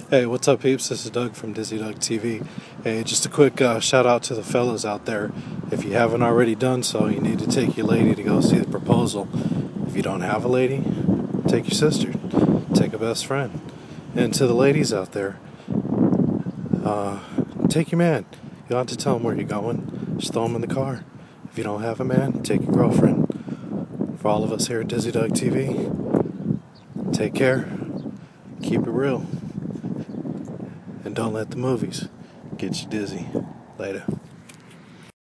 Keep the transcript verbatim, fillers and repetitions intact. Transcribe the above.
Hey, what's up, peeps? This is Doug from Dizzy Doug T V. Hey, just a quick uh, shout out to the fellas out there. If you haven't already done so, you need to take your lady to go see The Proposal. If you don't have a lady, take your sister, take a best friend. And to the ladies out there, uh, take your man. You don't have to tell him where you're going. Just throw him in the car. If you don't have a man, take your girlfriend. For all of us here at Dizzy Doug T V, take care. Keep it real. And don't let the movies get you dizzy. Later.